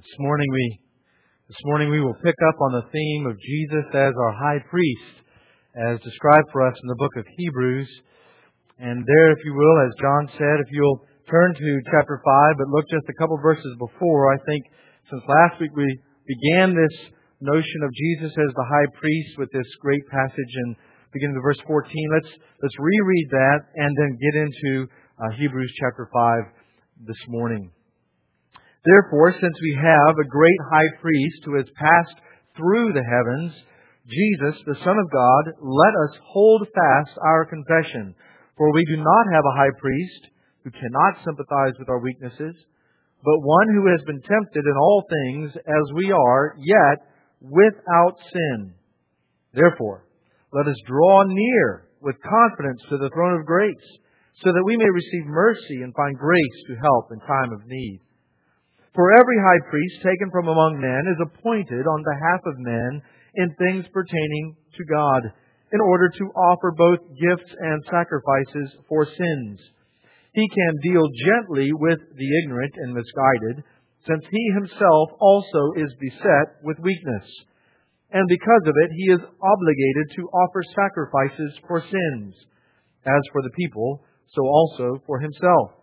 This morning we will pick up on the theme of Jesus as our high priest, as described for us in the book of Hebrews. And there, if you will, as John said, if you'll turn to chapter 5, but look just a couple verses before. I think since last week we began this notion of Jesus as the high priest with this great passage in beginning of verse 14. Let's reread that and then get into Hebrews chapter 5 this morning. Therefore, since we have a great high priest who has passed through the heavens, Jesus, the Son of God, let us hold fast our confession. For we do not have a high priest who cannot sympathize with our weaknesses, but one who has been tempted in all things as we are, yet without sin. Therefore, let us draw near with confidence to the throne of grace, so that we may receive mercy and find grace to help in time of need. For every high priest taken from among men is appointed on behalf of men in things pertaining to God, in order to offer both gifts and sacrifices for sins. He can deal gently with the ignorant and misguided, since he himself also is beset with weakness. And because of it, he is obligated to offer sacrifices for sins, as for the people, so also for himself.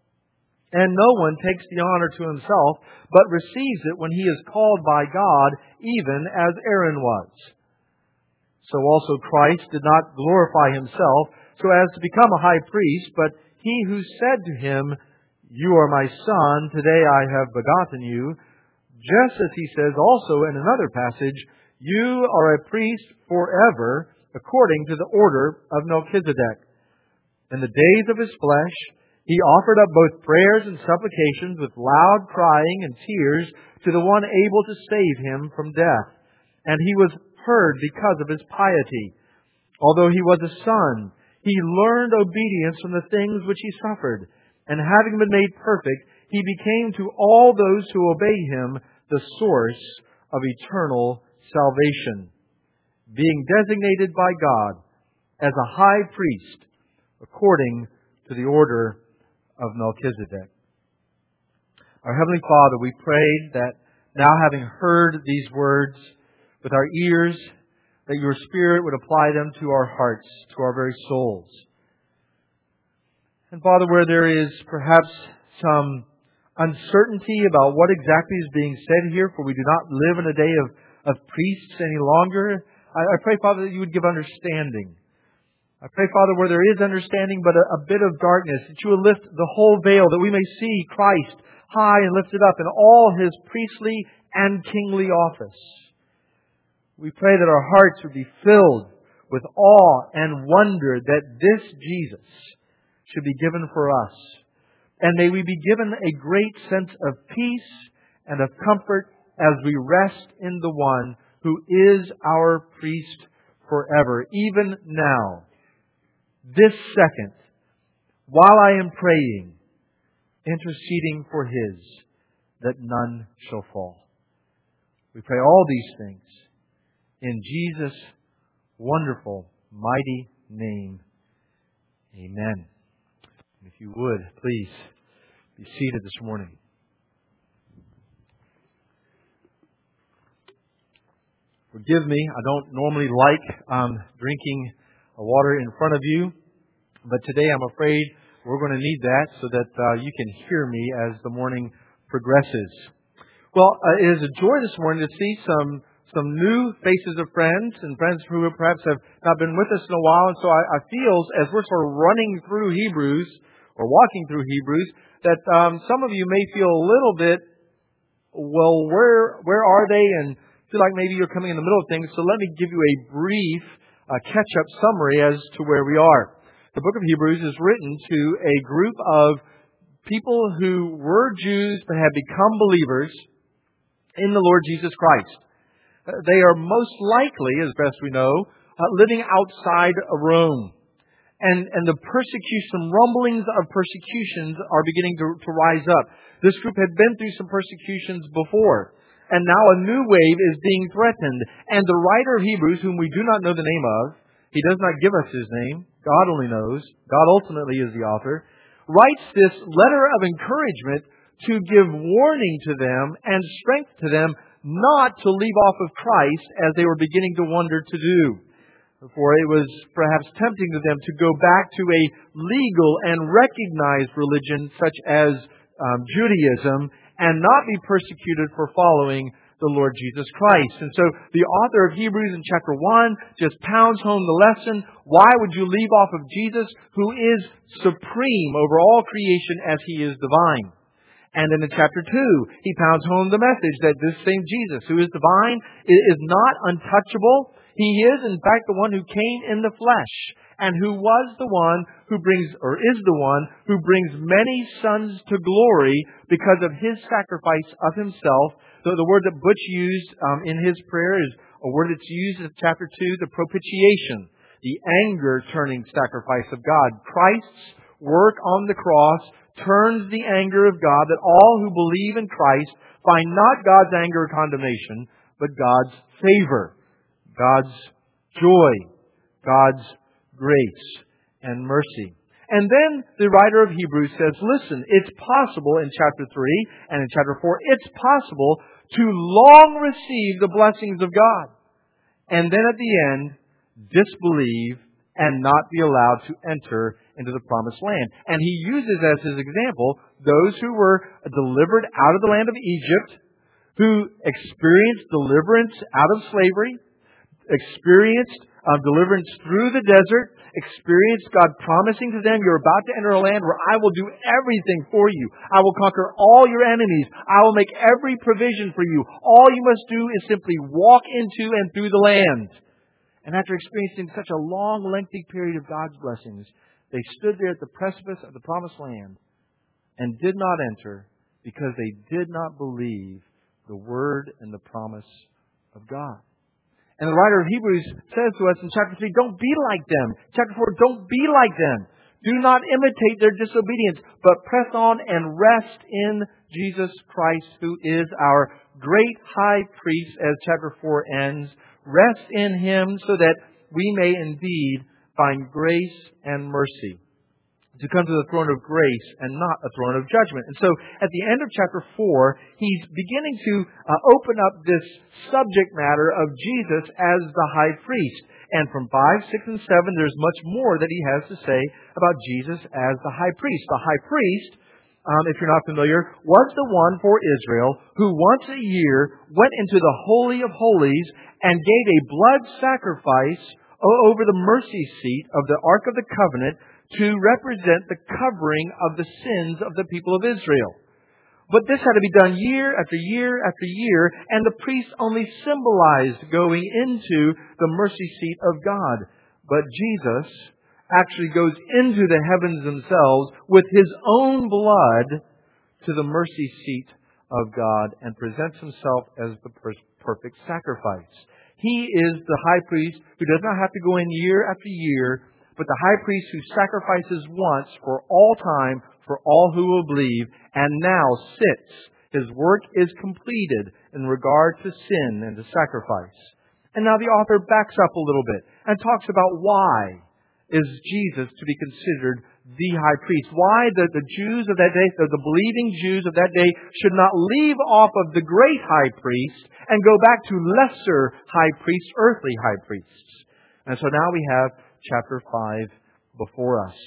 And no one takes the honor to himself, but receives it when he is called by God, even as Aaron was. So also Christ did not glorify himself so as to become a high priest, but he who said to him, "You are my son, today I have begotten you," just as he says also in another passage, "You are a priest forever, according to the order of Melchizedek." In the days of his flesh, he offered up both prayers and supplications with loud crying and tears to the one able to save him from death. And he was heard because of his piety. Although he was a son, he learned obedience from the things which he suffered. And having been made perfect, he became to all those who obey him the source of eternal salvation, being designated by God as a high priest according to the order of Melchizedek. Our Heavenly Father, we pray that now having heard these words with our ears, that your Spirit would apply them to our hearts, to our very souls. And Father, where there is perhaps some uncertainty about what exactly is being said here, for we do not live in a day of priests any longer, I pray, Father, that you would give understanding. I pray, Father, where there is understanding but a bit of darkness, that you will lift the whole veil, that we may see Christ high and lifted up in all His priestly and kingly office. We pray that our hearts would be filled with awe and wonder that this Jesus should be given for us. And may we be given a great sense of peace and of comfort as we rest in the one who is our priest forever, even now. This second, while I am praying, interceding for His, that none shall fall. We pray all these things in Jesus' wonderful, mighty name. Amen. If you would, please be seated this morning. Forgive me, I don't normally like drinking water in front of you, but today I'm afraid we're going to need that so that you can hear me as the morning progresses. Well, it is a joy this morning to see some new faces of friends and friends who perhaps have not been with us in a while. And so I feel, as we're sort of running through Hebrews or walking through Hebrews, that some of you may feel a little bit, well, where are they? And feel like maybe you're coming in the middle of things. So let me give you a brief catch-up summary as to where we are. The book of Hebrews is written to a group of people who were Jews but have become believers in the Lord Jesus Christ. They are most likely, as best we know, living outside of Rome. And the persecution, rumblings of persecutions are beginning to rise up. This group had been through some persecutions before. And now a new wave is being threatened. And the writer of Hebrews, whom we do not know the name of, he does not give us his name, God only knows, God ultimately is the author, writes this letter of encouragement to give warning to them and strength to them not to leave off of Christ as they were beginning to wonder to do. For it was perhaps tempting to them to go back to a legal and recognized religion such as Judaism and not be persecuted for following the Lord Jesus Christ. And so the author of Hebrews in chapter 1 just pounds home the lesson. Why would you leave off of Jesus, who is supreme over all creation as He is divine? And then in chapter 2, he pounds home the message that this same Jesus, who is divine, is not untouchable. He is, in fact, the one who came in the flesh and who was the one who brings, or is the one who brings many sons to glory because of His sacrifice of Himself. So the word that Butch used in his prayer is a word that's used in chapter 2, the propitiation, the anger-turning sacrifice of God. Christ's work on the cross turns the anger of God, that all who believe in Christ find not God's anger or condemnation, but God's favor, God's joy, God's grace and mercy. And then the writer of Hebrews says, listen, it's possible in chapter 3 and in chapter 4, it's possible to long receive the blessings of God, and then at the end, disbelieve and not be allowed to enter into the promised land. And he uses as his example those who were delivered out of the land of Egypt, who experienced deliverance out of slavery, experienced deliverance through the desert, experienced God promising to them, you're about to enter a land where I will do everything for you. I will conquer all your enemies. I will make every provision for you. All you must do is simply walk into and through the land. And after experiencing such a long, lengthy period of God's blessings, they stood there at the precipice of the promised land and did not enter because they did not believe the word and the promise of God. And the writer of Hebrews says to us in chapter 3, don't be like them. Chapter 4, don't be like them. Do not imitate their disobedience, but press on and rest in Jesus Christ, who is our great high priest, as chapter 4 ends. Rest in Him so that we may indeed find grace and mercy to come to the throne of grace and not a throne of judgment. And so at the end of chapter 4, he's beginning to open up this subject matter of Jesus as the high priest. And from 5, 6, and 7, there's much more that he has to say about Jesus as the high priest. The high priest, if you're not familiar, was the one for Israel who once a year went into the Holy of Holies and gave a blood sacrifice over the mercy seat of the Ark of the Covenant to represent the covering of the sins of the people of Israel. But this had to be done year after year after year, and the priest only symbolized going into the mercy seat of God. But Jesus actually goes into the heavens themselves with His own blood to the mercy seat of God and presents Himself as the perfect sacrifice. He is the high priest who does not have to go in year after year, but the high priest who sacrifices once for all time for all who will believe, and now sits. His work is completed in regard to sin and to sacrifice. And now the author backs up a little bit and talks about why is Jesus to be considered the high priest. Why the Jews of that day, the believing Jews of that day, should not leave off of the great high priest and go back to lesser high priests, earthly high priests. And so now we have chapter 5 before us.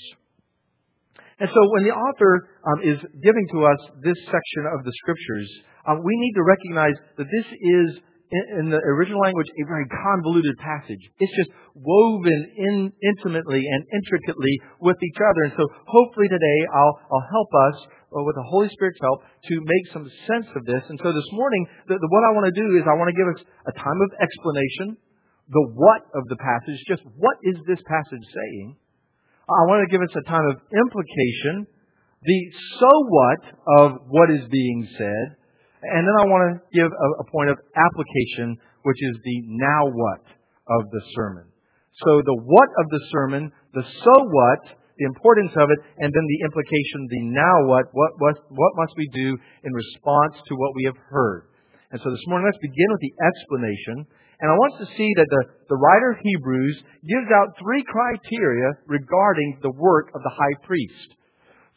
And so when the author is giving to us this section of the Scriptures, we need to recognize that this is, in the original language, a very convoluted passage. It's just woven intimately and intricately with each other. And so hopefully today I'll help us, with the Holy Spirit's help, to make some sense of this. And so this morning, what I want to do is I want to give us a time of explanation, the what of the passage, just what is this passage saying? I want to give us a time of implication, the so what of what is being said, and then I want to give a point of application, which is the now what of the sermon. So the what of the sermon, the so what, the importance of it, and then the implication, the now what must we do in response to what we have heard. And so this morning, let's begin with the explanation. And I want to see that the writer of Hebrews gives out 3 criteria regarding the work of the high priest.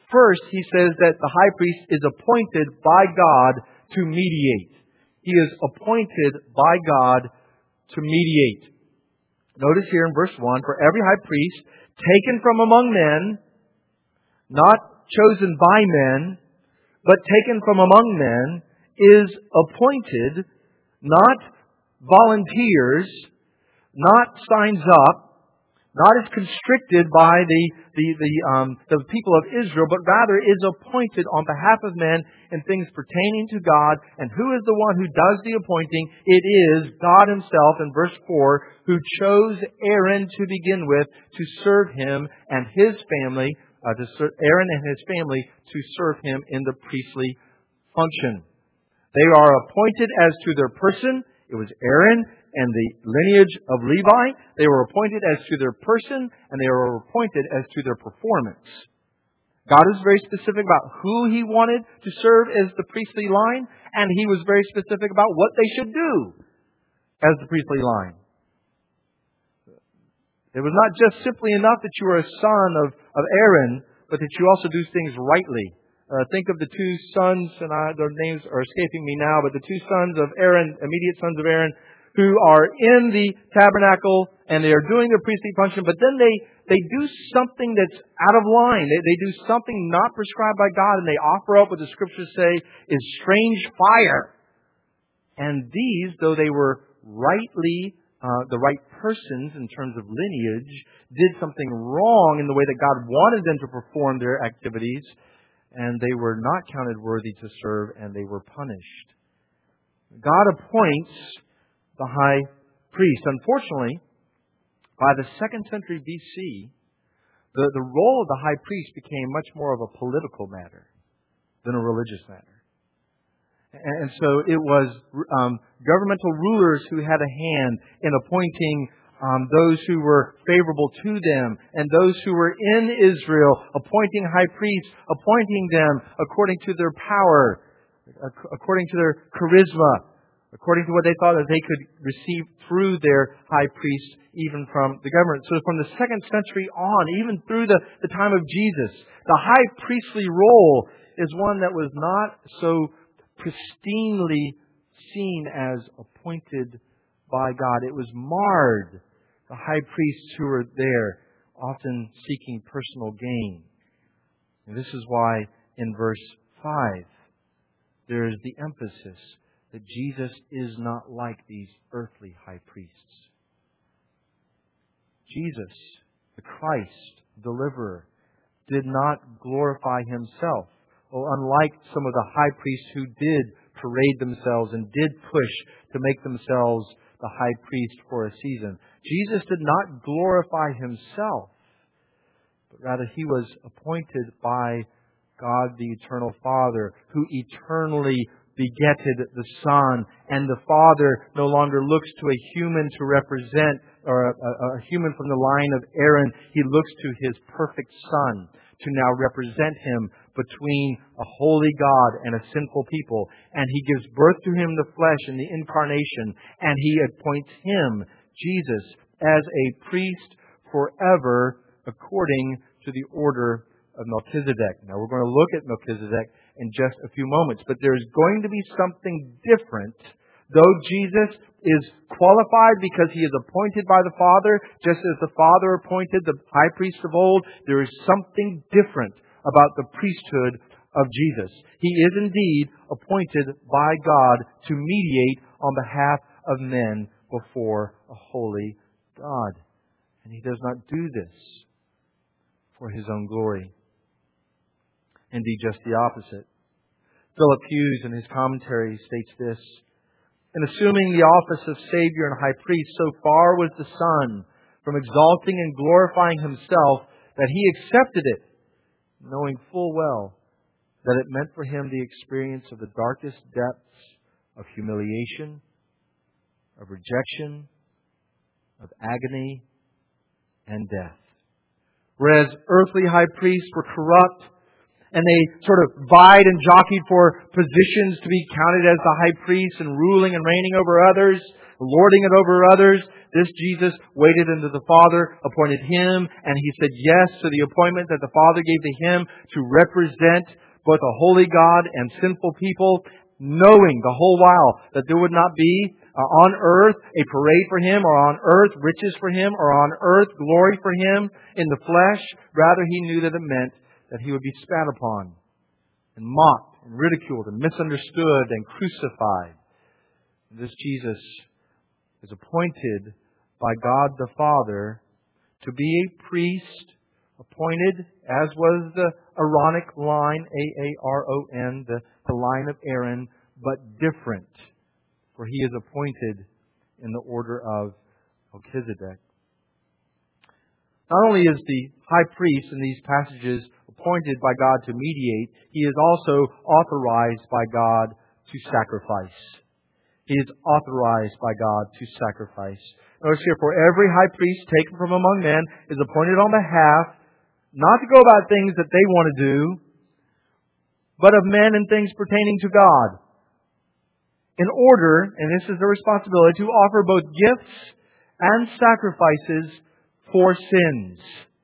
First, he says that the high priest is appointed by God to mediate. He is appointed by God to mediate. Notice here in verse 1, for every high priest taken from among men, not chosen by men, but taken from among men, is appointed, not volunteers, not signs up, not as constricted by the people of Israel, but rather is appointed on behalf of men in things pertaining to God. And who is the one who does the appointing? It is God Himself in verse 4, who chose Aaron to begin with to serve him and his family, Aaron and his family to serve him in the priestly function. They are appointed as to their person. It was Aaron and the lineage of Levi. They were appointed as to their person, and they were appointed as to their performance. God is very specific about who He wanted to serve as the priestly line, and He was very specific about what they should do as the priestly line. It was not just simply enough that you were a son of Aaron, but that you also do things rightly. Think of the two sons, and their names are escaping me now, but the two sons of Aaron, immediate sons of Aaron, who are in the tabernacle and they are doing their priestly function, but then they do something that's out of line. They do something not prescribed by God, and they offer up what the Scriptures say is strange fire. And these, though they were rightly the right persons in terms of lineage, did something wrong in the way that God wanted them to perform their activities, and they were not counted worthy to serve, and they were punished. God appoints the high priest. Unfortunately, by the 2nd century BC, the role of the high priest became much more of a political matter than a religious matter. And so it was governmental rulers who had a hand in appointing those who were favorable to them, and those who were in Israel, appointing high priests, appointing them according to their power, according to their charisma, according to what they thought that they could receive through their high priest, even from the government. So from the 2nd century on, even through the time of Jesus, the high priestly role is one that was not so pristinely seen as appointed by God. It was marred. The high priests who were there, often seeking personal gain. And this is why in verse 5, there is the emphasis that Jesus is not like these earthly high priests. Jesus, the Christ, deliverer, did not glorify Himself. Well, unlike some of the high priests who did parade themselves and did push to make themselves the high priest for a season, Jesus did not glorify Himself, but rather He was appointed by God the Eternal Father, who eternally begetted the Son, and the Father no longer looks to a human to represent, or a human from the line of Aaron. He looks to His perfect Son to now represent Him between a holy God and a sinful people. And He gives birth to Him in the flesh in the incarnation, and He appoints Him, Jesus, as a priest forever according to the order of Melchizedek. Now we're going to look at Melchizedek in just a few moments, but there's going to be something different. Though Jesus is qualified because He is appointed by the Father, just as the Father appointed the high priest of old, there is something different about the priesthood of Jesus. He is indeed appointed by God to mediate on behalf of men before a holy God. And He does not do this for His own glory. Indeed, just the opposite. Philip Hughes, in his commentary, states this: in assuming the office of Savior and High Priest, so far was the Son from exalting and glorifying Himself that He accepted it, knowing full well that it meant for Him the experience of the darkest depths of humiliation, of rejection, of agony, and death. Whereas earthly high priests were corrupt, and they sort of vied and jockeyed for positions to be counted as the high priest and ruling and reigning over others, lording it over others, This Jesus waited until the Father appointed Him, and He said yes to the appointment that the Father gave to Him to represent both a holy God and sinful people, knowing the whole while that there would not be on earth a parade for Him, or on earth riches for Him, or on earth glory for Him in the flesh. Rather, He knew that it meant that He would be spat upon and mocked and ridiculed and misunderstood and crucified. This Jesus is appointed by God the Father to be a priest, appointed, as was the Aaronic line, Aaron, the line of Aaron, but different, for He is appointed in the order of Melchizedek. Not only is the high priest in these passages appointed by God to mediate, he is also authorized by God to sacrifice. He is authorized by God to sacrifice. Notice here, for every high priest taken from among men is appointed on behalf, not to go about things that they want to do, but of men and things pertaining to God, in order, and this is the responsibility, to offer both gifts and sacrifices for sins.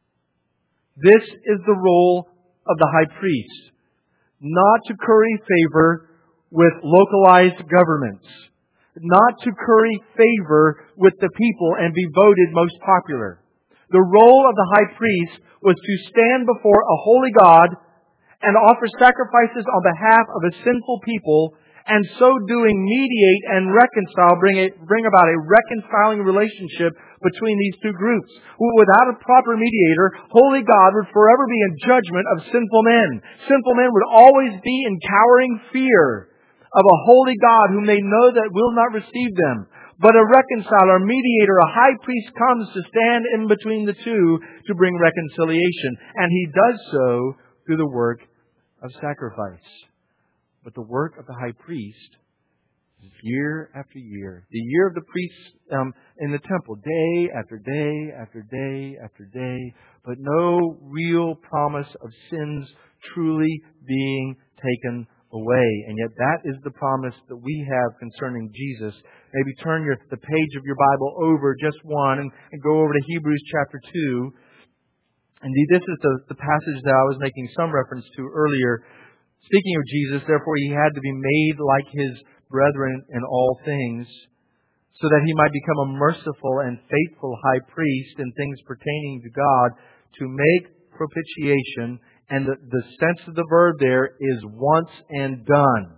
This is the role of the high priest, not to curry favor with localized governments, not to curry favor with the people and be voted most popular. The role of the high priest was to stand before a holy God and offer sacrifices on behalf of a sinful people, and so doing mediate and reconcile, bring about a reconciling relationship between these two groups. Without a proper mediator, holy God would forever be in judgment of sinful men. Sinful men would always be in cowering fear of a holy God whom they know that will not receive them. But a reconciler, a mediator, a high priest comes to stand in between the two to bring reconciliation. And He does so through the work of sacrifice. But the work of the high priest is year after year. The year of the priests in the temple, day after day after day after day. But no real promise of sins truly being taken away. And yet that is the promise that we have concerning Jesus. Maybe turn the page of your Bible over just one and go over to Hebrews chapter 2. Indeed, this is the passage that I was making some reference to earlier. Speaking of Jesus, therefore He had to be made like His brethren in all things, so that He might become a merciful and faithful high priest in things pertaining to God, to make propitiation. And the sense of the verb there is once and done.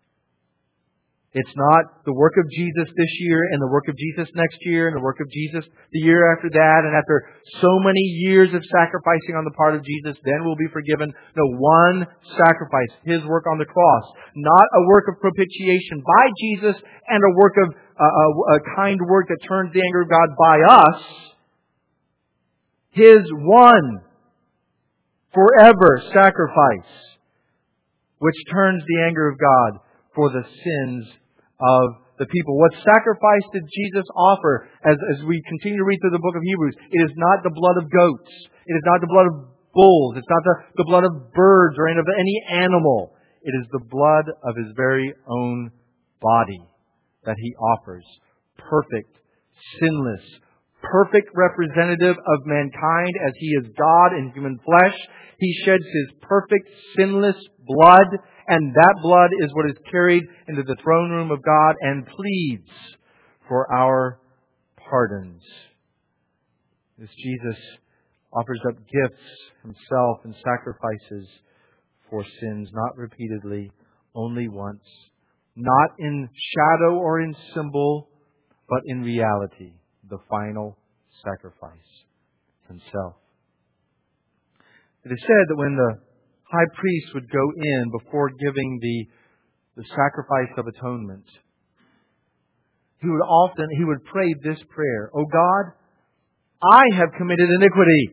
It's not the work of Jesus this year and the work of Jesus next year and the work of Jesus the year after that. And after so many years of sacrificing on the part of Jesus, then we'll be forgiven. No, one sacrifice, His work on the cross. Not a work of propitiation by Jesus and a work of a kind work that turns the anger of God by us. His one forever sacrifice, which turns the anger of God for the sins of the people. What sacrifice did Jesus offer? As we continue to read through the book of Hebrews, it is not the blood of goats. It is not the blood of bulls. It's not the blood of birds or of any animal. It is the blood of His very own body that He offers. Perfect, sinless, perfect representative of mankind as He is God in human flesh. He sheds His perfect, sinless blood, and that blood is what is carried into the throne room of God and pleads for our pardons. This Jesus offers up gifts Himself and sacrifices for sins, not repeatedly, only once. Not in shadow or in symbol, but in reality, the final sacrifice, Himself. It is said that when the high priest would go in before giving the sacrifice of atonement, he would pray this prayer: "O God, I have committed iniquity,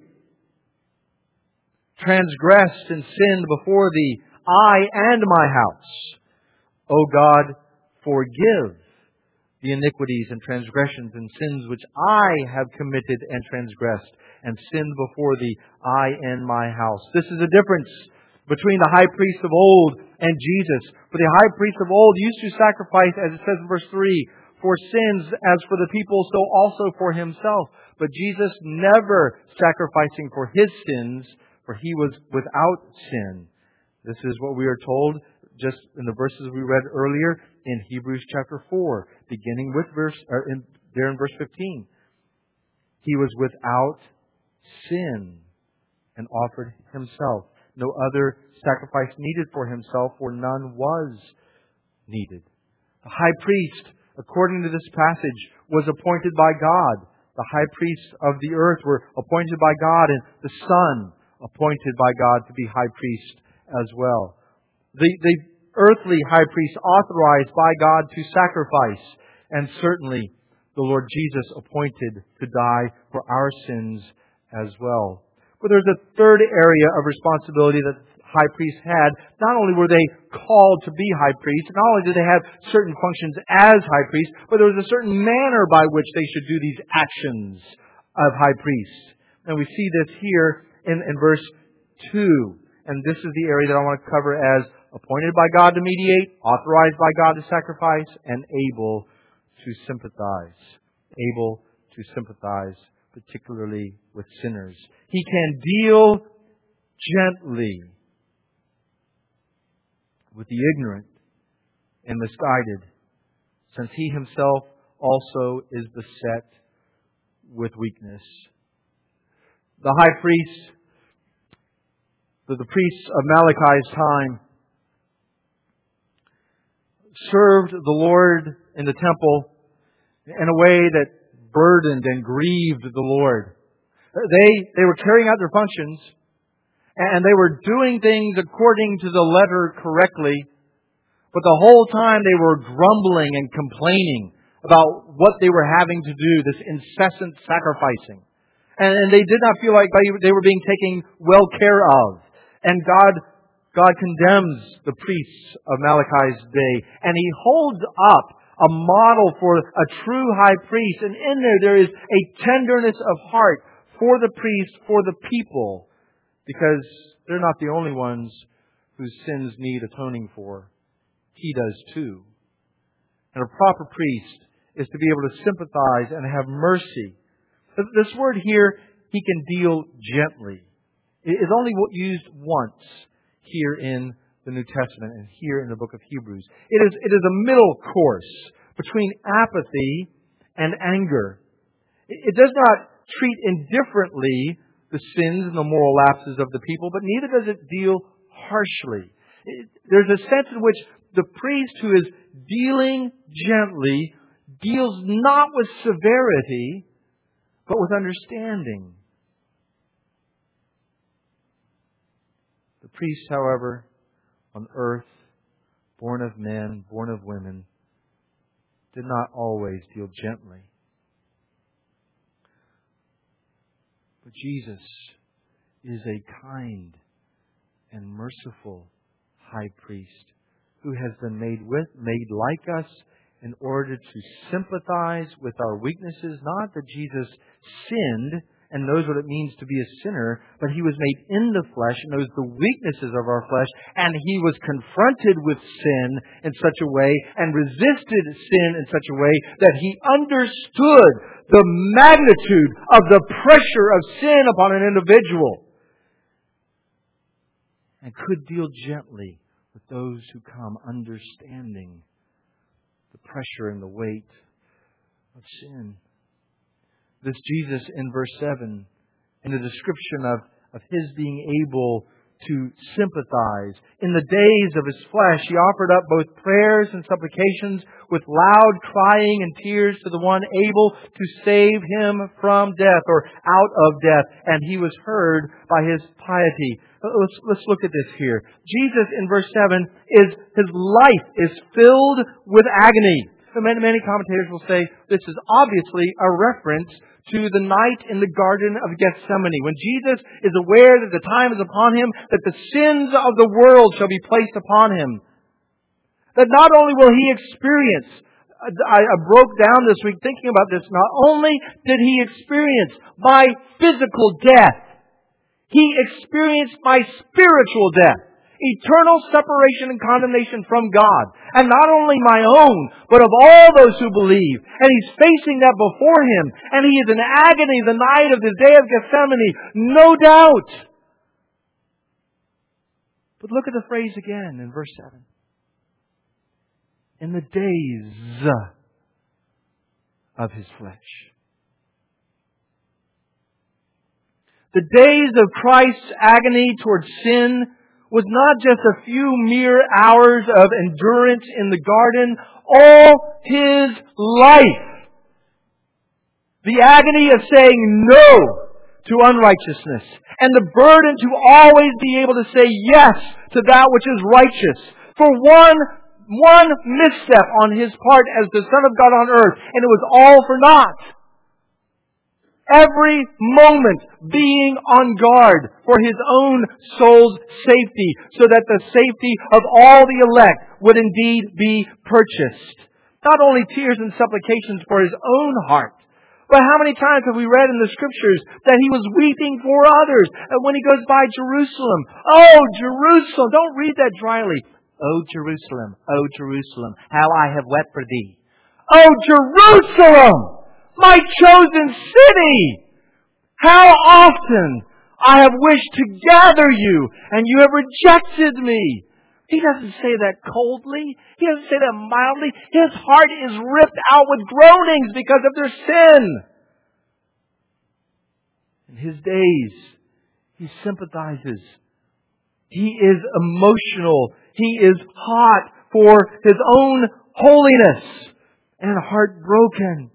transgressed and sinned before Thee, I and my house. O God, forgive the iniquities and transgressions and sins which I have committed and transgressed and sinned before Thee, I and my house." This is a difference between the high priest of old and Jesus. For the high priest of old used to sacrifice, as it says in verse 3, for sins as for the people, so also for Himself. But Jesus never sacrificing for His sins, for He was without sin. This is what we are told just in the verses we read earlier in Hebrews chapter 4, beginning with there in verse 15. He was without sin and offered Himself. No other sacrifice needed for Himself, for none was needed. The high priest, according to this passage, was appointed by God. The high priests of the earth were appointed by God, and the Son appointed by God to be high priest as well. The earthly high priest authorized by God to sacrifice, and certainly the Lord Jesus appointed to die for our sins as well. But there's a third area of responsibility that high priests had. Not only were they called to be high priests, not only did they have certain functions as high priests, but there was a certain manner by which they should do these actions of high priests. And we see this here in verse 2. And this is the area that I want to cover as appointed by God to mediate, authorized by God to sacrifice, and able to sympathize. Able to sympathize, particularly with sinners. He can deal gently with the ignorant and misguided, since He Himself also is beset with weakness. The high priest, the priests of Malachi's time, served the Lord in the temple in a way that burdened and grieved the Lord. They were carrying out their functions, and they were doing things according to the letter correctly, but the whole time they were grumbling and complaining about what they were having to do, this incessant sacrificing. And they did not feel like they were being taken well care of. And God condemns the priests of Malachi's day, and He holds up a model for a true high priest. And in there is a tenderness of heart for the priest, for the people, because they're not the only ones whose sins need atoning for. He does too. And a proper priest is to be able to sympathize and have mercy. This word here, He can deal gently, is only used once here in the New Testament and here in the book of Hebrews. It is a middle course between apathy and anger. It does not treat indifferently the sins and the moral lapses of the people, but neither does it deal harshly. There's a sense in which the priest who is dealing gently deals not with severity, but with understanding. The priest, however, on earth, born of men, born of women, did not always deal gently. But Jesus is a kind and merciful high priest who has been made like us in order to sympathize with our weaknesses. Not that Jesus sinned and knows what it means to be a sinner, but He was made in the flesh and knows the weaknesses of our flesh, and He was confronted with sin in such a way and resisted sin in such a way that He understood the magnitude of the pressure of sin upon an individual and could deal gently with those who come, understanding the pressure and the weight of sin. This Jesus in verse 7, in the description of His being able to sympathize. In the days of His flesh, He offered up both prayers and supplications with loud crying and tears to the one able to save Him from death or out of death. And He was heard by His piety. Let's look at this here. Jesus in verse 7 His life is filled with agony. Many commentators will say this is obviously a reference to the night in the Garden of Gethsemane, when Jesus is aware that the time is upon Him, that the sins of the world shall be placed upon Him. That not only will He experience, I broke down this week thinking about this, not only did He experience my physical death, He experienced my spiritual death. eternal separation and condemnation from God. And not only my own, but of all those who believe. And He's facing that before Him. And He is in agony the night of the day of Gethsemane. No doubt. But look at the phrase again in verse 7. In the days of His flesh. The days of Christ's agony towards sin was not just a few mere hours of endurance in the garden. All His life. The agony of saying no to unrighteousness. And the burden to always be able to say yes to that which is righteous. For one misstep on His part as the Son of God on earth, and it was all for naught. Every moment being on guard for His own soul's safety, so that the safety of all the elect would indeed be purchased. Not only tears and supplications for His own heart, but how many times have we read in the Scriptures that He was weeping for others when He goes by Jerusalem? Oh, Jerusalem! Don't read that dryly. Oh, Jerusalem, how I have wept for thee. Oh, Jerusalem! My chosen city! How often I have wished to gather you, and you have rejected me. He doesn't say that coldly. He doesn't say that mildly. His heart is ripped out with groanings because of their sin. In His days, He sympathizes. He is emotional. He is hot for His own holiness and heartbroken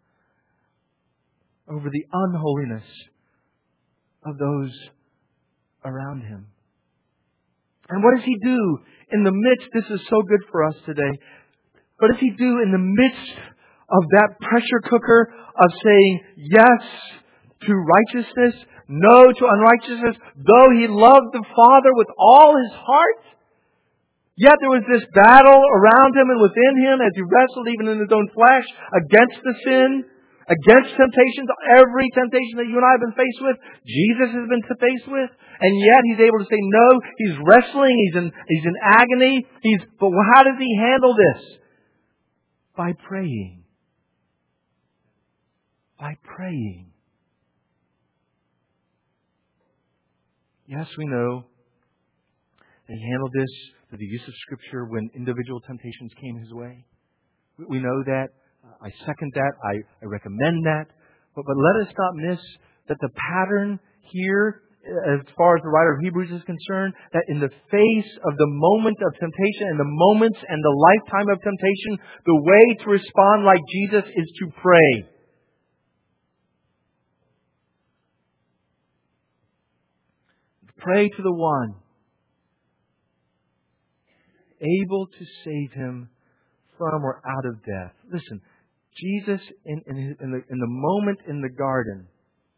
over the unholiness of those around Him. And what does He do in the midst? This is so good for us today. What does He do in the midst of that pressure cooker of saying yes to righteousness, no to unrighteousness, though He loved the Father with all His heart? Yet there was this battle around Him and within Him as He wrestled even in His own flesh against the sin, against temptations. Every temptation that you and I have been faced with, Jesus has been faced with. And yet He's able to say no. He's wrestling. He's in agony. But how does He handle this? By praying. By praying. Yes, we know that He handled this through the use of Scripture when individual temptations came His way. We know that. I second that. I recommend that. But let us not miss that the pattern here, as far as the writer of Hebrews is concerned, that in the face of the moment of temptation and the moments and the lifetime of temptation, the way to respond like Jesus is to pray. Pray to the One able to save him from or out of death. Listen, Jesus in the moment in the garden,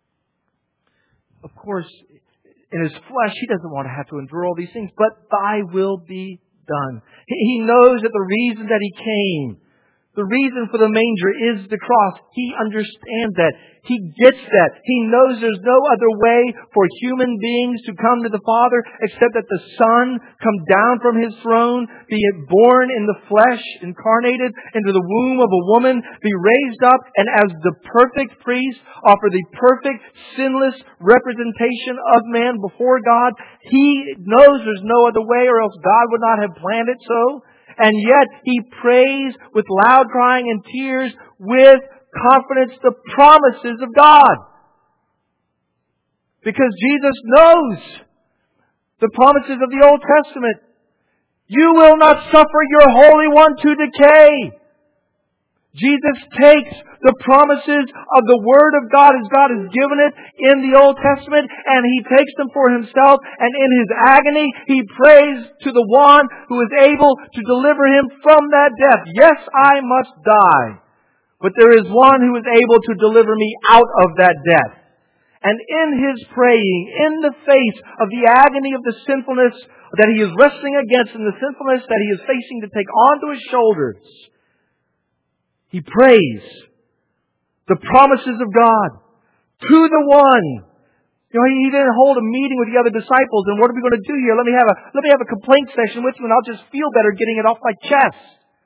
of course, in His flesh, He doesn't want to have to endure all these things, but Thy will be done. He knows that the reason that He came, the reason for the manger is the cross. He understands that. He gets that. He knows there's no other way for human beings to come to the Father except that the Son come down from His throne, be born in the flesh, incarnated into the womb of a woman, be raised up, and as the perfect priest offer the perfect, sinless representation of man before God. He knows there's no other way, or else God would not have planned it so. And yet He prays with loud crying and tears with confidence the promises of God. Because Jesus knows the promises of the Old Testament. You will not suffer your Holy One to decay. Jesus takes the promises of the Word of God as God has given it in the Old Testament, and He takes them for Himself, and in His agony He prays to the One who is able to deliver Him from that death. Yes, I must die, but there is One who is able to deliver me out of that death. And in His praying, in the face of the agony of the sinfulness that He is wrestling against, and the sinfulness that He is facing to take onto His shoulders, He prays the promises of God to the One He didn't hold a meeting with the other disciples, and what are we going to do here? Let me have a complaint session with you, and I'll just feel better getting it off my chest.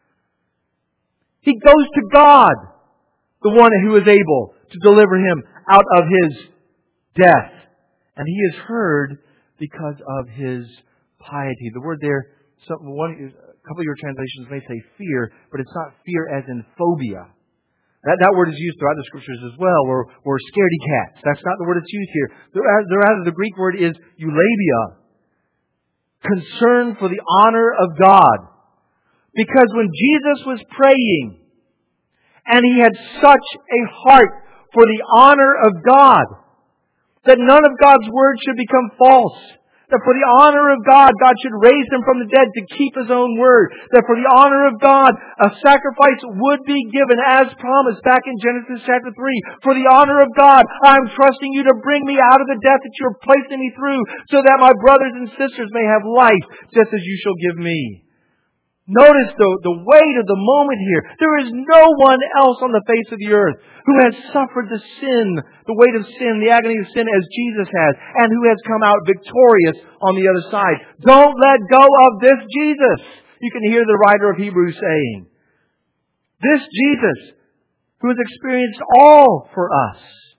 He goes to God, the one who is able to deliver him out of his death. And he is heard because of his piety. The word there, a couple of your translations may say fear, but it's not fear as in phobia. That word is used throughout the Scriptures as well, or scaredy cats. That's not the word that's used here. The Greek word is eulabia, concern for the honor of God. Because when Jesus was praying, and he had such a heart for the honor of God, that none of God's words should become false. That for the honor of God, God should raise him from the dead to keep his own word. That for the honor of God, a sacrifice would be given as promised back in Genesis chapter 3. For the honor of God, I'm trusting you to bring me out of the death that you're placing me through, so that my brothers and sisters may have life, just as you shall give me. Notice the weight of the moment here. There is no one else on the face of the earth who has suffered the weight of sin, the agony of sin as Jesus has, and who has come out victorious on the other side. Don't let go of this Jesus. You can hear the writer of Hebrews saying, this Jesus who has experienced all for us.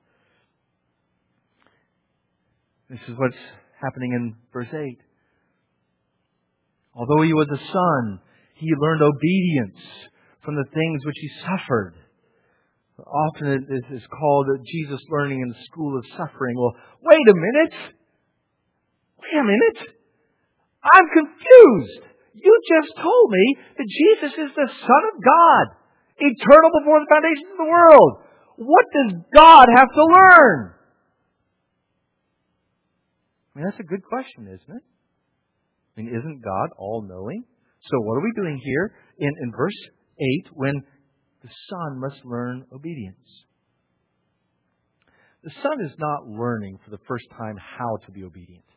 This is what's happening in verse 8. Although he was a son, he learned obedience from the things which he suffered. Often it is called Jesus learning in the school of suffering. Well, wait a minute. I'm confused. You just told me that Jesus is the Son of God, eternal before the foundations of the world. What does God have to learn? That's a good question, isn't it? Isn't God all-knowing? So what are we doing here in verse 8 when the Son must learn obedience? The Son is not learning for the first time how to be obedient.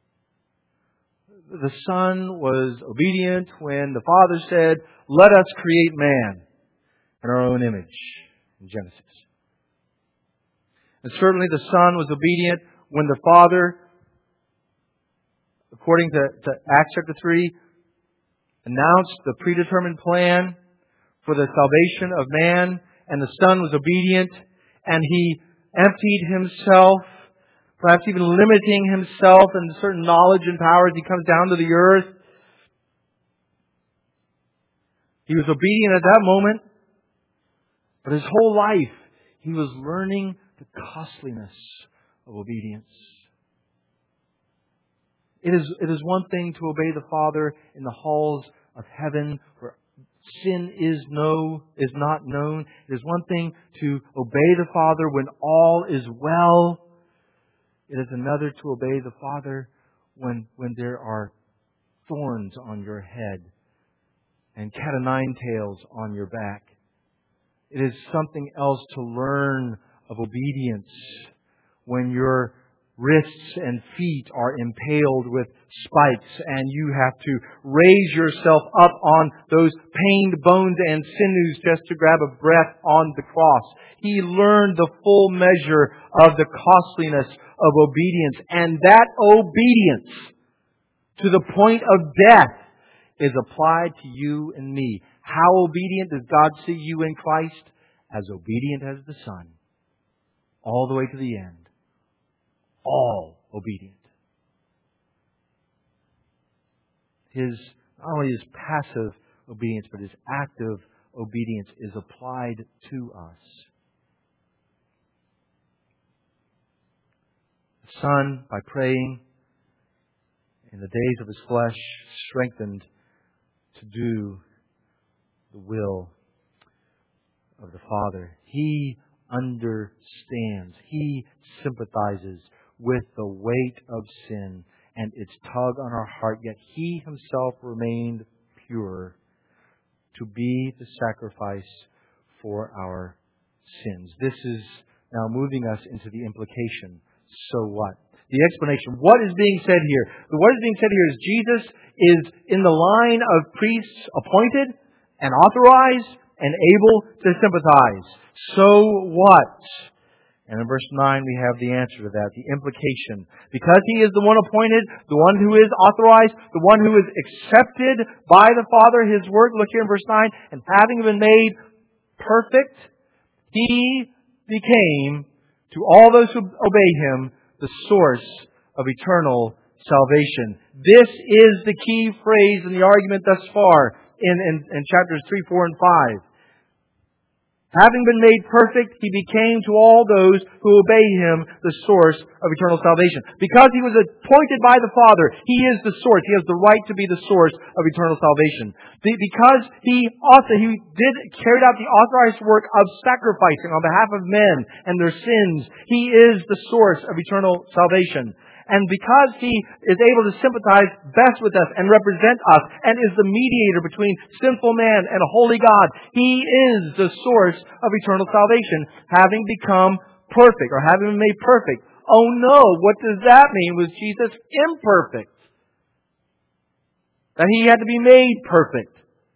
The Son was obedient when the Father said, let us create man in our own image, in Genesis. And certainly the Son was obedient when the Father, according to Acts chapter 3, announced the predetermined plan for the salvation of man, and the Son was obedient, and he emptied himself, perhaps even limiting himself in certain knowledge and power as he comes down to the earth. He was obedient at that moment, but his whole life he was learning the costliness of obedience. It is one thing to obey the Father in the halls of heaven where sin is not known. It is one thing to obey the Father when all is well. It is another to obey the Father when there are thorns on your head and cat o' nine tails on your back. It is something else to learn of obedience when your wrists and feet are impaled with spikes and you have to raise yourself up on those pained bones and sinews just to grab a breath on the cross. He learned the full measure of the costliness of obedience, and that obedience to the point of death is applied to you and me. How obedient does God see you in Christ? As obedient as the Son. All the way to the end. All obedient. Not only his passive obedience, but his active obedience is applied to us. The Son, by praying in the days of his flesh, strengthened to do the will of the Father. He understands. He sympathizes with the weight of sin and its tug on our heart, yet he himself remained pure to be the sacrifice for our sins. This is now moving us into the implication. So what? The explanation. What is being said here? What is being said here is Jesus is in the line of priests appointed and authorized and able to sympathize. So what? And in verse 9 we have the answer to that, the implication. Because He is the one appointed, the one who is authorized, the one who is accepted by the Father, His Word. Look here in verse 9. And having been made perfect, He became, to all those who obey Him, the source of eternal salvation. This is the key phrase in the argument thus far in chapters 3, 4, and 5. Having been made perfect, He became to all those who obey Him the source of eternal salvation. Because He was appointed by the Father, He is the source. He has the right to be the source of eternal salvation. Because He carried out the authorized work of sacrificing on behalf of men and their sins, He is the source of eternal salvation. And because He is able to sympathize best with us and represent us and is the mediator between sinful man and a holy God, He is the source of eternal salvation, having become perfect or having been made perfect. Oh no, what does that mean? Was Jesus imperfect? That He had to be made perfect?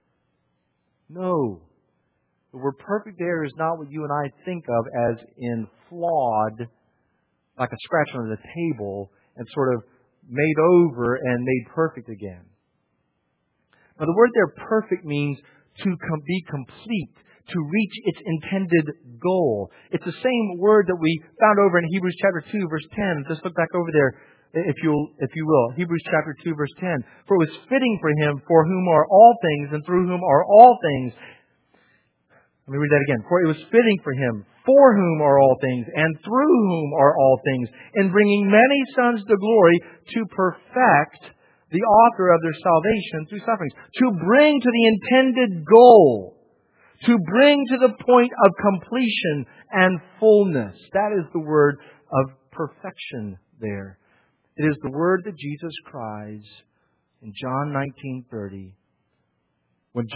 No. The word perfect there is not what you and I think of as in flawed, like a scratch under the table, and sort of made over and made perfect again. Now the word there, perfect, means to be complete, to reach its intended goal. It's the same word that we found over in Hebrews chapter 2, verse 10. Just look back over there, if you will. Hebrews chapter 2, verse 10. For it was fitting for Him, for whom are all things, and through whom are all things. Let me read that again. For it was fitting for Him, for whom are all things, and through whom are all things, in bringing many sons to glory, to perfect the author of their salvation through sufferings. To bring to the intended goal. To bring to the point of completion and fullness. That is the word of perfection there. It is the word that Jesus cries in John 19:30. When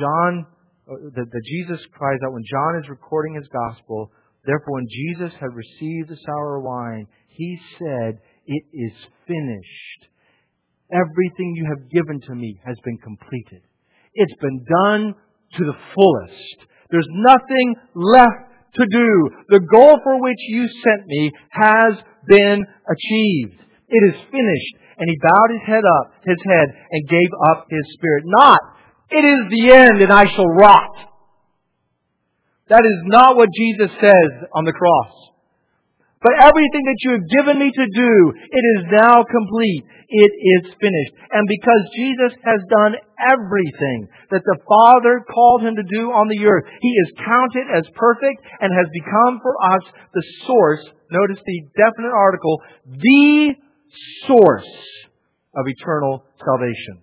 Jesus cries out when John is recording his gospel, therefore when Jesus had received the sour wine, He said, "It is finished. Everything you have given to me has been completed. It's been done to the fullest. There's nothing left to do. The goal for which you sent me has been achieved. It is finished." And He bowed his head and gave up His spirit. Not, "It is the end and I shall rot." That is not what Jesus says on the cross. But everything that you have given me to do, it is now complete. It is finished. And because Jesus has done everything that the Father called Him to do on the earth, He is counted as perfect and has become for us the source, notice the definite article, the source of eternal salvation.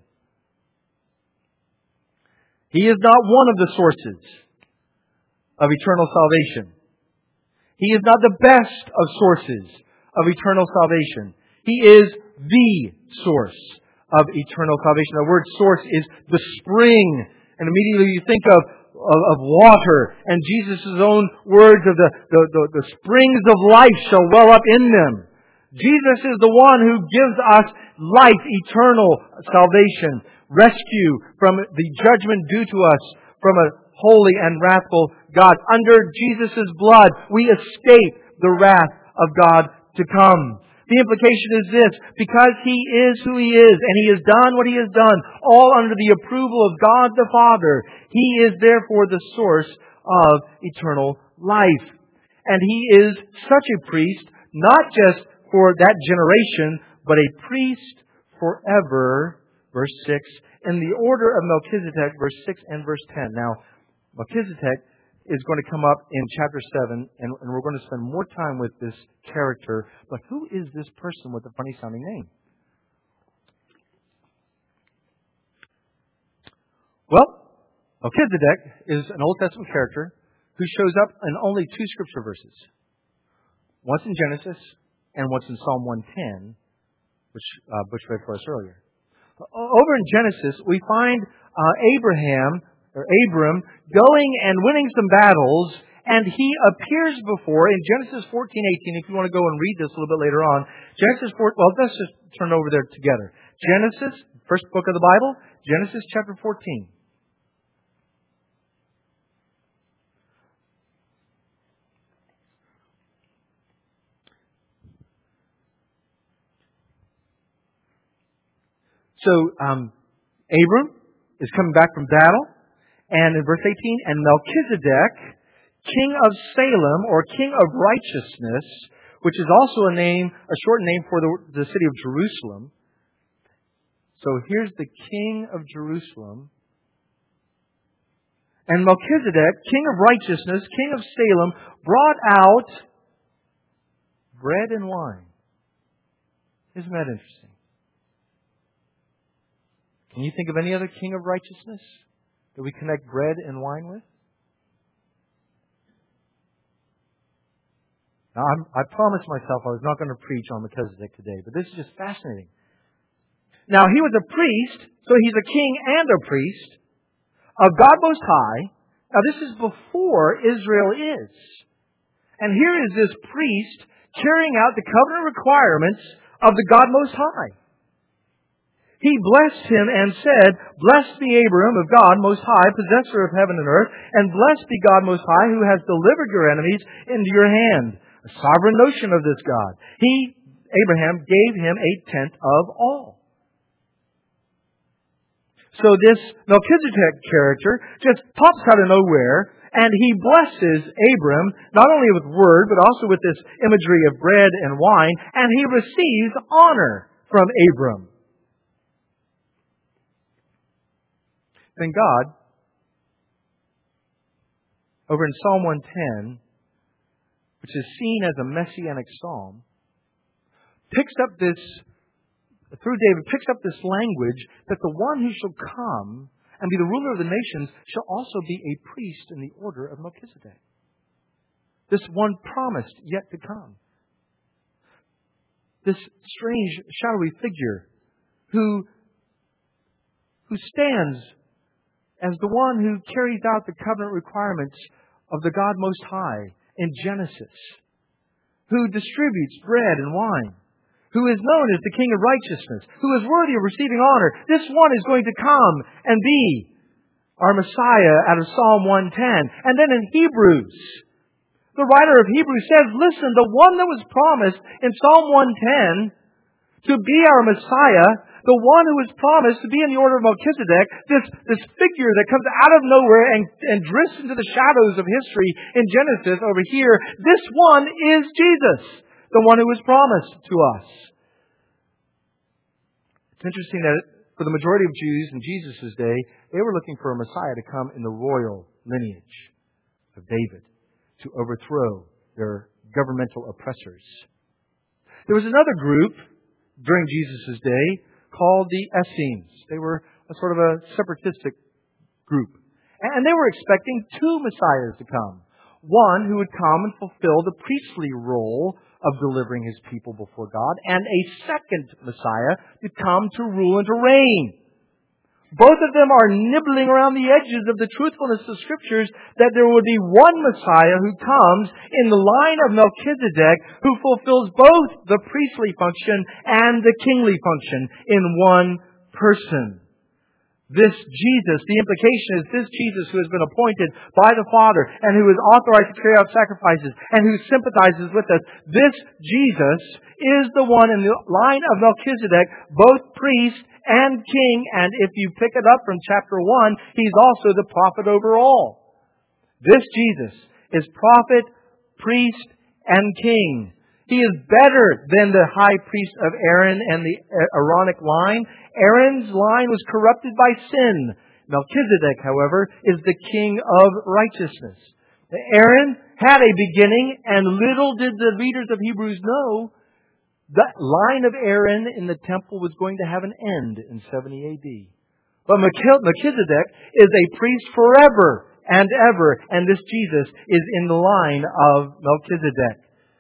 He is not one of the sources of eternal salvation. He is not the best of sources of eternal salvation. He is the source of eternal salvation. The word source is the spring. And immediately you think of water. And Jesus' own words of the springs of life shall well up in them. Jesus is the one who gives us life, eternal salvation, rescue from the judgment due to us from a holy and wrathful God. Under Jesus' blood, we escape the wrath of God to come. The implication is this: because He is who He is, and He has done what He has done, all under the approval of God the Father, He is therefore the source of eternal life. And He is such a priest, not just for that generation, but a priest forever, verse 6, in the order of Melchizedek, verse 6 and verse 10. Now, Melchizedek is going to come up in chapter 7, and we're going to spend more time with this character. But who is this person with the funny-sounding name? Well, Melchizedek is an Old Testament character who shows up in only 2 Scripture verses. Once in Genesis, and once in Psalm 110, which Butch read for us earlier. Over in Genesis, we find Abram going and winning some battles, and he appears before, in Genesis 14:18, if you want to go and read this a little bit later on, let's just turn over there together. Genesis, first book of the Bible, Genesis chapter 14. So Abram is coming back from battle, and in verse 18, and Melchizedek, king of Salem, or king of righteousness, which is also a short name for the city of Jerusalem. So here's the king of Jerusalem. And Melchizedek, king of righteousness, king of Salem, brought out bread and wine. Isn't that interesting? Can you think of any other king of righteousness that we connect bread and wine with? Now, I promised myself I was not going to preach on Melchizedek today, but this is just fascinating. Now, he was a priest, so he's a king and a priest of God Most High. Now, this is before Israel is. And here is this priest carrying out the covenant requirements of the God Most High. He blessed him and said, Blessed be Abram of God Most High, possessor of heaven and earth, and blessed be God Most High, who has delivered your enemies into your hand. A sovereign notion of this God. Abraham, gave him 1/10 of all. So this Melchizedek character just pops out of nowhere, and he blesses Abram, not only with word, but also with this imagery of bread and wine, and he receives honor from Abram. Then God, over in Psalm 110, which is seen as a messianic psalm, through David, picks up this language that the one who shall come and be the ruler of the nations shall also be a priest in the order of Melchizedek. This one promised yet to come. This strange, shadowy figure who stands as the one who carries out the covenant requirements of the God Most High in Genesis, who distributes bread and wine, who is known as the King of Righteousness, who is worthy of receiving honor. This one is going to come and be our Messiah out of Psalm 110. And then in Hebrews, the writer of Hebrews says, listen, the one that was promised in Psalm 110 to be our Messiah, the one who was promised to be in the order of Melchizedek, this figure that comes out of nowhere and drifts into the shadows of history in Genesis over here, this one is Jesus, the one who was promised to us. It's interesting that for the majority of Jews in Jesus' day, they were looking for a Messiah to come in the royal lineage of David to overthrow their governmental oppressors. There was another group during Jesus' day called the Essenes. They were a sort of a separatistic group. And they were expecting two Messiahs to come. One who would come and fulfill the priestly role of delivering his people before God, and a second Messiah to come to rule and to reign. Both of them are nibbling around the edges of the truthfulness of Scriptures that there would be one Messiah who comes in the line of Melchizedek who fulfills both the priestly function and the kingly function in one person. This Jesus, the implication is this Jesus who has been appointed by the Father and who is authorized to carry out sacrifices and who sympathizes with us. This Jesus is the one in the line of Melchizedek, both priest and king, and if you pick it up from chapter 1, he's also the prophet over all. This Jesus is prophet, priest, and king. He is better than the high priest of Aaron and the Aaronic line. Aaron's line was corrupted by sin. Melchizedek, however, is the king of righteousness. Aaron had a beginning, and little did the readers of Hebrews know that line of Aaron in the temple was going to have an end in 70 AD. But Melchizedek is a priest forever and ever, and this Jesus is in the line of Melchizedek.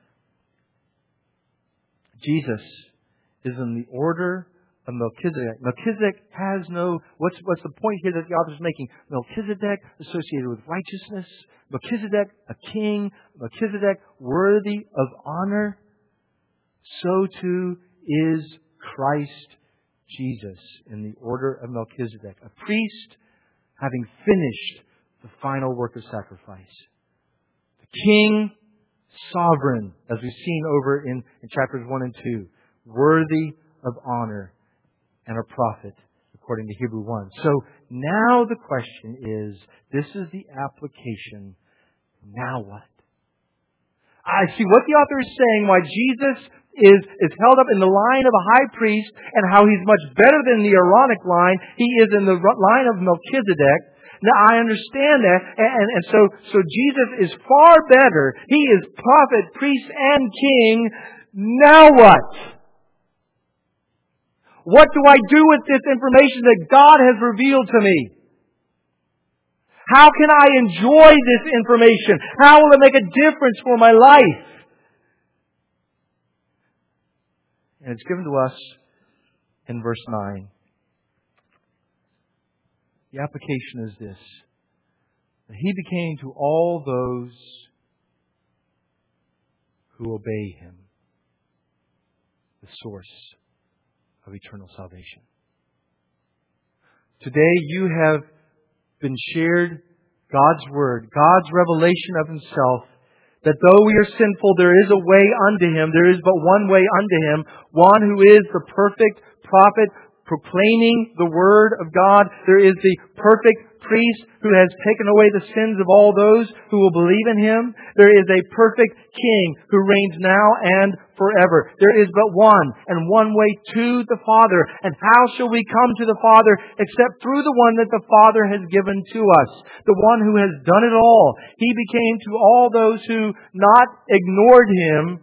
Jesus is in the order of Melchizedek. Melchizedek has no... What's the point here that the author is making? Melchizedek associated with righteousness. Melchizedek, a king. Melchizedek, worthy of honor. So too is Christ Jesus in the order of Melchizedek. A priest having finished the final work of sacrifice. The king, sovereign, as we've seen over in chapters 1 and 2. Worthy of honor. and a prophet, according to Hebrew 1. So now the question is, this is the application. Now what? I see what the author is saying, why Jesus is held up in the line of a high priest, and how he's much better than the Aaronic line. He is in the line of Melchizedek. Now I understand that, and so Jesus is far better. He is prophet, priest, and king. Now what? What do I do with this information that God has revealed to me? How can I enjoy this information? How will it make a difference for my life? And it's given to us in verse 9. The application is this: that He became to all those who obey Him the source of eternal salvation. Today you have been shared God's Word, God's revelation of Himself, that though we are sinful, there is a way unto Him. There is but one way unto Him, one who is the perfect prophet proclaiming the Word of God. There is the perfect priest who has taken away the sins of all those who will believe in Him. There is a perfect King who reigns now and forever. There is but one and one way to the Father. And how shall we come to the Father except through the one that the Father has given to us? The one who has done it all. He became to all those who not ignored Him,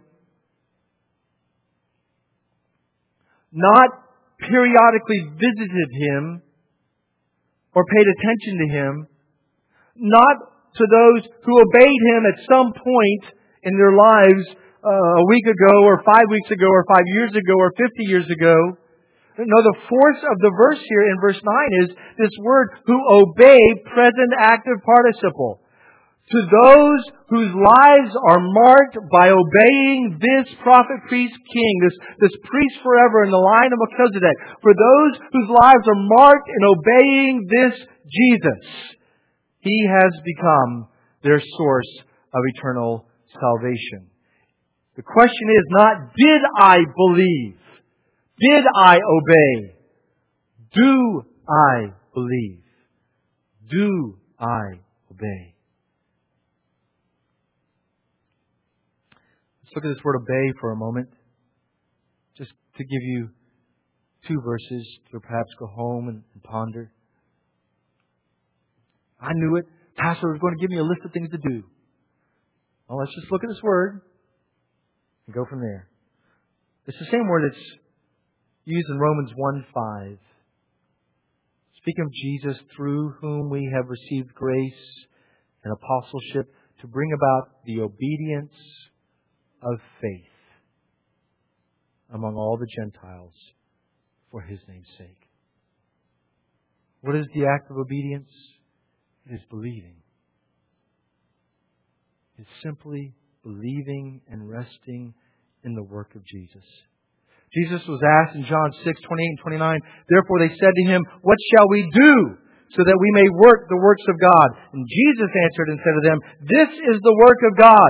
not periodically visited Him or paid attention to Him, not to those who obeyed Him at some point in their lives a week ago or 5 weeks ago or 5 years ago or 50 years ago. No, the force of the verse here in verse 9 is this word, who obey, present active participle. To those whose lives are marked by obeying this prophet, priest, king, this priest forever in the line of Melchizedek, for those whose lives are marked in obeying this Jesus, He has become their source of eternal salvation. The question is not, did I believe? Did I obey? Do I believe? Do I obey? Let's look at this word obey for a moment. Just to give you 2 verses to perhaps go home and ponder. I knew it. Pastor was going to give me a list of things to do. Well, let's just look at this word and go from there. It's the same word that's used in Romans 1:5. Speaking of Jesus, through whom we have received grace and apostleship to bring about the obedience of faith among all the Gentiles for His name's sake. What is the act of obedience? It is believing. It's simply believing and resting in the work of Jesus. Jesus was asked in John 6:28 and 29, therefore they said to Him, what shall we do so that we may work the works of God? And Jesus answered and said to them, this is the work of God,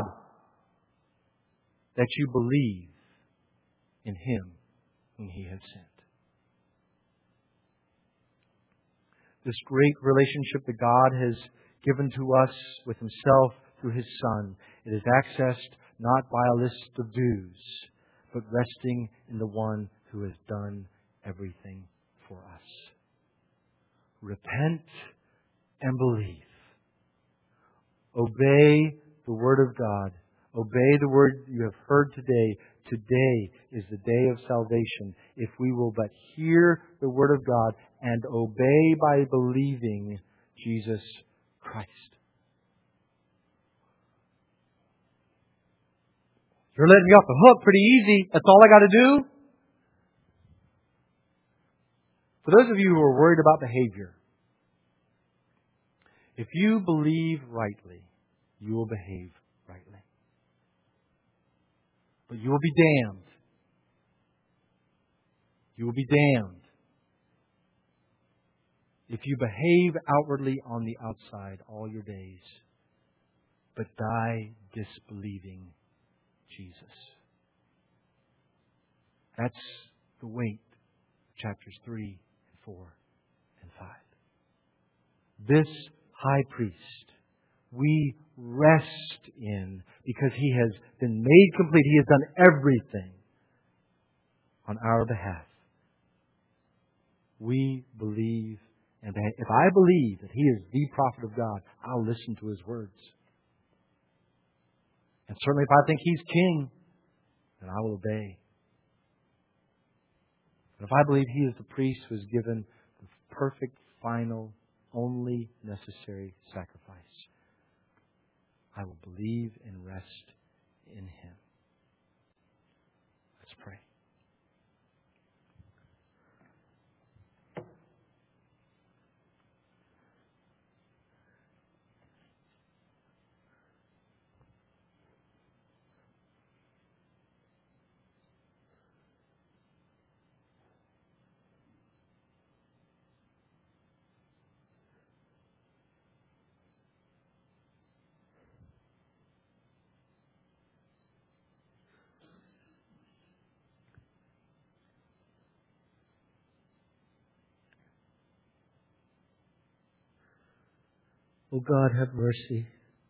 that you believe in Him whom He has sent. This great relationship that God has given to us with Himself through His Son, it is accessed not by a list of dues, but resting in the one who has done everything for us. Repent and believe. Obey the Word of God. Obey the word you have heard today. Today is the day of salvation. If we will but hear the Word of God and obey by believing Jesus Christ. You're letting me off the hook pretty easy. That's all I got to do? For those of you who are worried about behavior, if you believe rightly, you will behave rightly. But you will be damned. You will be damned if you behave outwardly on the outside all your days, but die disbelieving Jesus. That's the weight chapters 3 and 4 and 5. This high priest we rest in because He has been made complete. He has done everything on our behalf. We believe, and if I believe that He is the prophet of God, I'll listen to His words. And certainly if I think He's king, then I will obey. And if I believe He is the priest who has given the perfect, final, only necessary sacrifice, I will believe and rest in Him. Let's pray. Oh God, have mercy.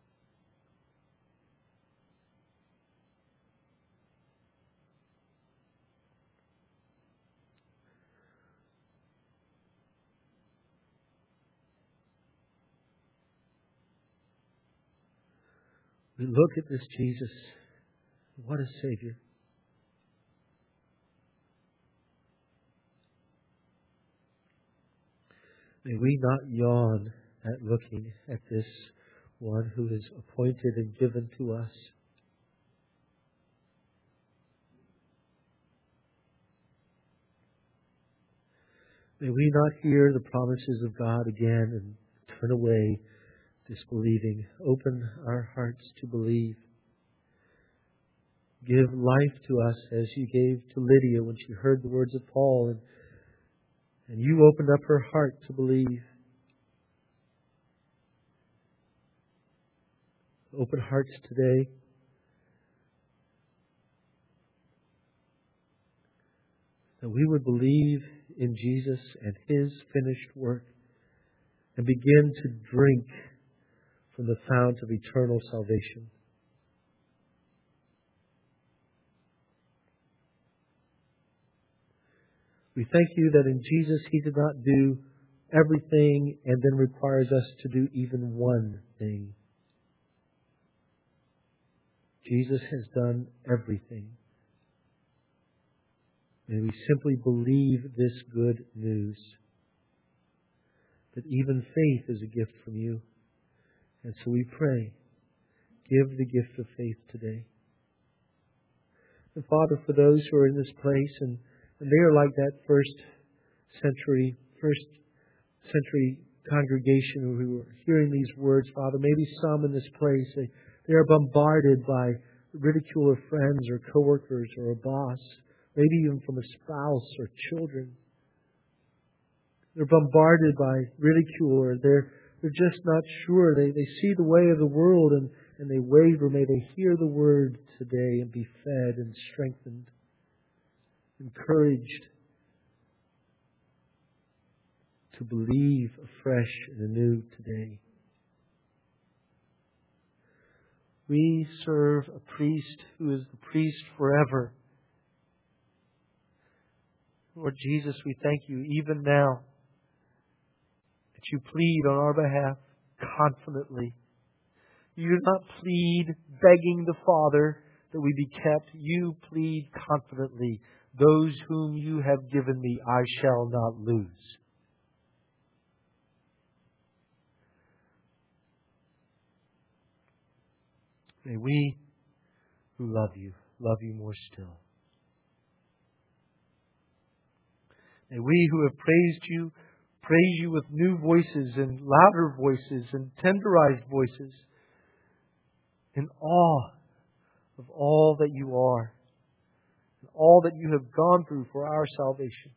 We look at this Jesus. What a Savior. May we not yawn at looking at this one who is appointed and given to us. May we not hear the promises of God again and turn away disbelieving. Open our hearts to believe. Give life to us as You gave to Lydia when she heard the words of Paul, and You opened up her heart to believe. Open hearts today. That we would believe in Jesus and His finished work and begin to drink from the fount of eternal salvation. We thank You that in Jesus He did not do everything and then requires us to do even one thing. Jesus has done everything. May we simply believe this good news, that even faith is a gift from You. And so we pray, give the gift of faith today. And Father, for those who are in this place and they are like that first century congregation who were hearing these words, Father, maybe some in this place, they are bombarded by ridicule of friends or coworkers or a boss, maybe even from a spouse or children. They're bombarded by ridicule, or they're just not sure. They see the way of the world and they waver. May they hear the word today and be fed and strengthened, encouraged to believe afresh and anew today. We serve a priest who is the priest forever. Lord Jesus, we thank You even now that You plead on our behalf confidently. You do not plead begging the Father that we be kept. You plead confidently, those whom You have given Me, I shall not lose. May we who love You more still. May we who have praised You, praise You with new voices and louder voices and tenderized voices, in awe of all that You are, and all that You have gone through for our salvation.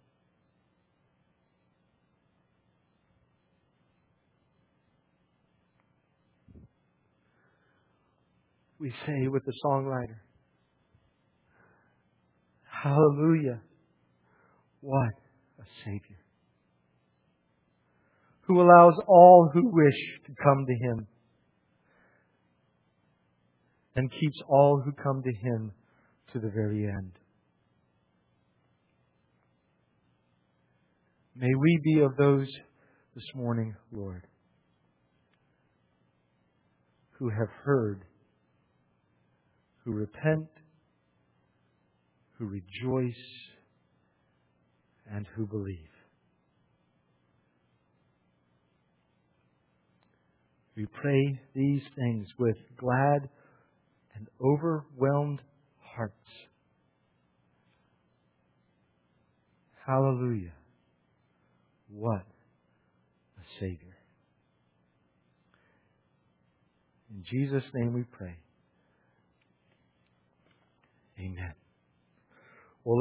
We say with the songwriter, hallelujah, what a Savior who allows all who wish to come to Him and keeps all who come to Him to the very end. May we be of those this morning, Lord, who have heard, who repent, who rejoice, and who believe. We pray these things with glad and overwhelmed hearts. Hallelujah. What a Savior. In Jesus' name we pray. Amen.